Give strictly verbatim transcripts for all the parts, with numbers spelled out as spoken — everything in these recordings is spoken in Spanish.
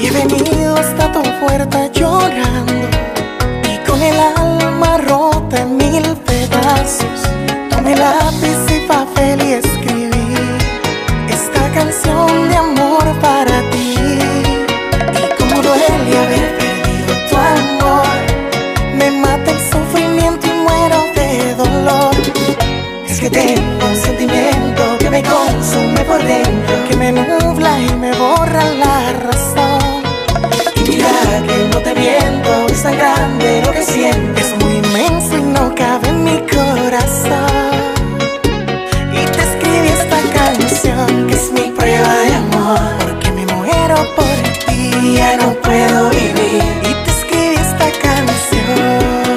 He venido hasta tu puerta llorando y con el alma rota en mil pedazos. Tomé lápiz y papel y escribí esta canción de amor para ti. Y como duele haber perdido tu amor, me mata el sufrimiento y muero de dolor. Es que tengo un sentimiento que me consume por dentro, que me nubla y me borra la razón. Que no te miento, es tan grande lo que siento, es muy inmenso y no cabe en mi corazón. Y te escribí esta canción que es mi prueba de amor, porque me muero por ti, ya no puedo vivir. Y te escribí esta canción,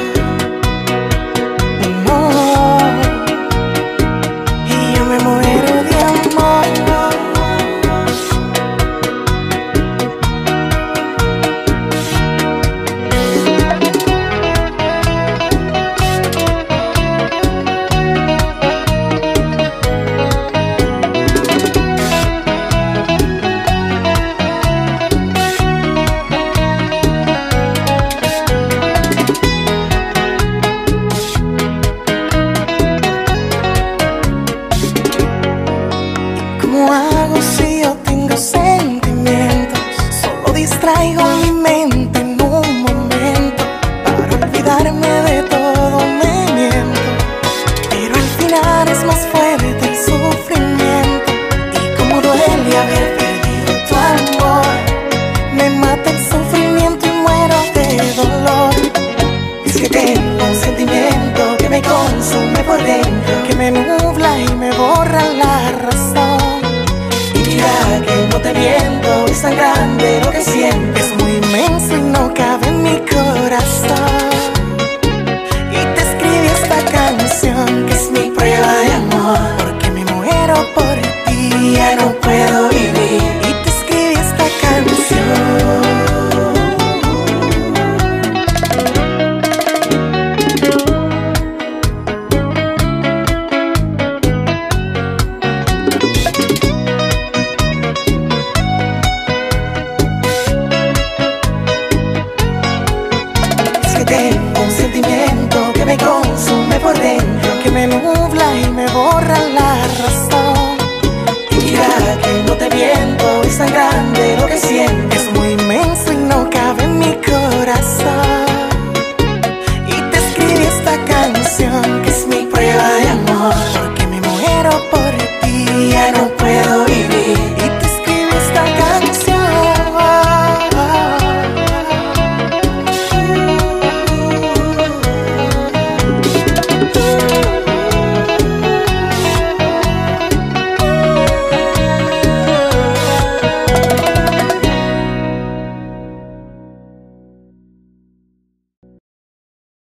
no, y yo me muero de amor. ¿Cómo hago si yo tengo sentimientos? Solo distraigo mi mente en un momento. Para olvidarme de todo me miento, pero al final es más fuerte el sufrimiento. Y como duele haber perdido tu amor, me mata el sufrimiento y muero de dolor. Es que tengo un sentimiento que me consume por dentro, que me nubla y me borra la razón. Que no te miento, es tan grande lo que siento, es muy inmenso y no cabe en mi corazón. Y te escribí esta canción que es mi prueba de amor, porque me muero por ti, ya no puedo vivir. Y te escribí esta canción. Tengo un sentimiento que me consume por dentro, que me nubla y me borra la razón. Y mira que no te miento, es tan grande lo que siento,